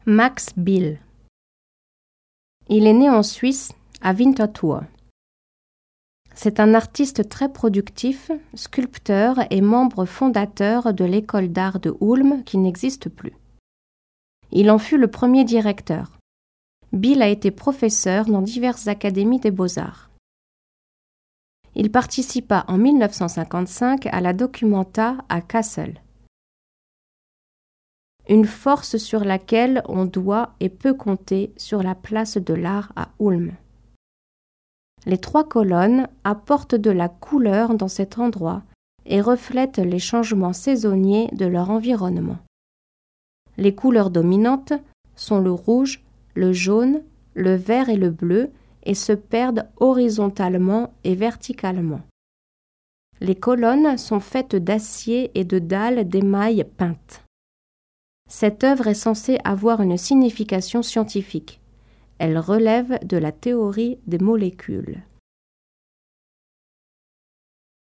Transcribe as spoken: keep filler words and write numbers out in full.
Max Bill. Il est né en Suisse, à Winterthur. C'est un artiste très productif, sculpteur et membre fondateur de l'école d'art de Ulm qui n'existe plus. Il en fut le premier directeur. Bill a été professeur dans diverses académies des beaux-arts. Il participa en mille neuf cent cinquante-cinq à la Documenta à Kassel. Une force sur laquelle on doit et peut compter sur la place de l'art à Ulm. Les trois colonnes apportent de la couleur dans cet endroit et reflètent les changements saisonniers de leur environnement. Les couleurs dominantes sont le rouge, le jaune, le vert et le bleu et se perdent horizontalement et verticalement. Les colonnes sont faites d'acier et de dalles d'émail peintes. Cette œuvre est censée avoir une signification scientifique. Elle relève de la théorie des molécules.